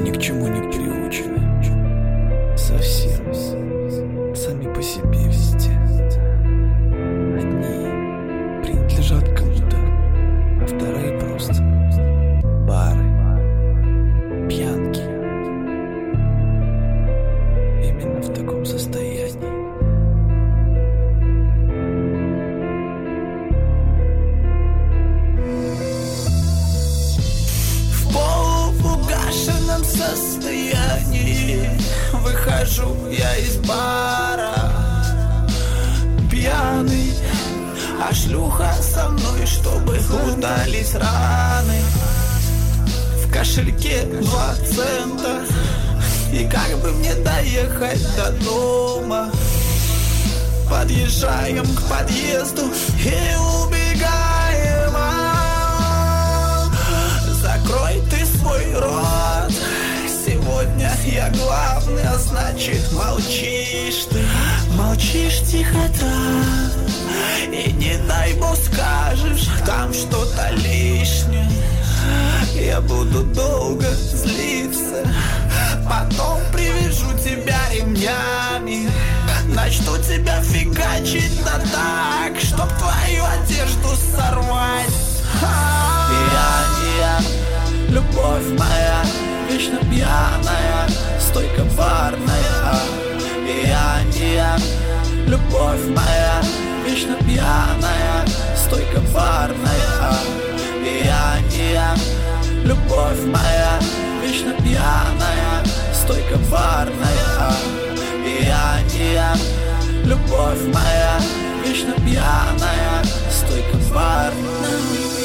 ни к чему не приучены. Совсем сами по себе везде. Одни принадлежат кому-то, а вторые просто бары, пьянки. Именно в таком состоянии состоянии выхожу я из бара, пьяный, а шлюха со мной, чтобы удались раны. В кошельке 2 цента, и как бы мне доехать до дома? Подъезжаем к подъезду и убегаем. Закрой ты свой рот, сегодня я главный, а значит молчишь ты. Молчишь тихо так, и не дай бог скажешь там что-то лишнее. Я буду долго злиться, потом привяжу тебя ремнями, начну тебя фигачить да так, чтоб твою одежду сорвать. Я, любовь моя, вечно пьяная, стойка коварная. Я, любовь моя, вечно пьяная, стойка коварная. Я, любовь моя, вечно пьяная, стойка коварная. Я, любовь моя, вечно пьяная, стойка коварная.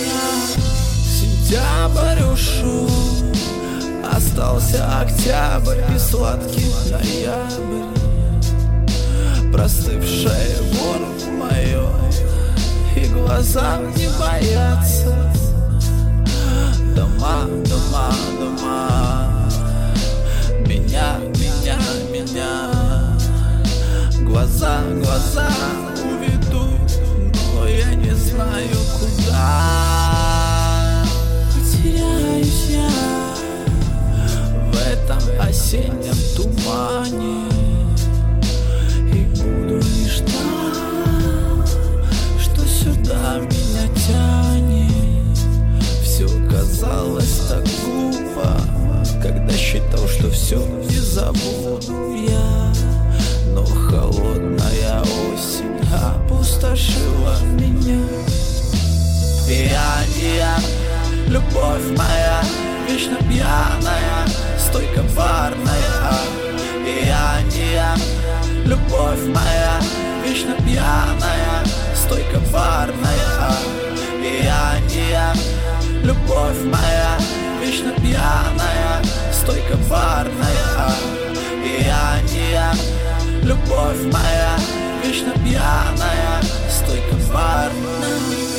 Сентябрь ушел, остался октябрь и сладкий ноябрь. Простывшее горло мое, и глаза не боятся. Дома, дома, дома, меня, меня, меня. Глаза, глаза уведут, но я не знаю куда. Потеряюсь я в этом осеннем тумане, и буду лишь там, что сюда меня тянет. Все казалось так глупо, когда считал, что все не забуду я. Но холодная осень опустошила меня. Я, любовь моя, вечно пьяная, стойка коварная. Я, любовь моя, вечно пьяная, стойка коварная. Я, любовь моя, вечно пьяная, стойка коварная. Я, любовь моя, вечно пьяная, стойка коварная.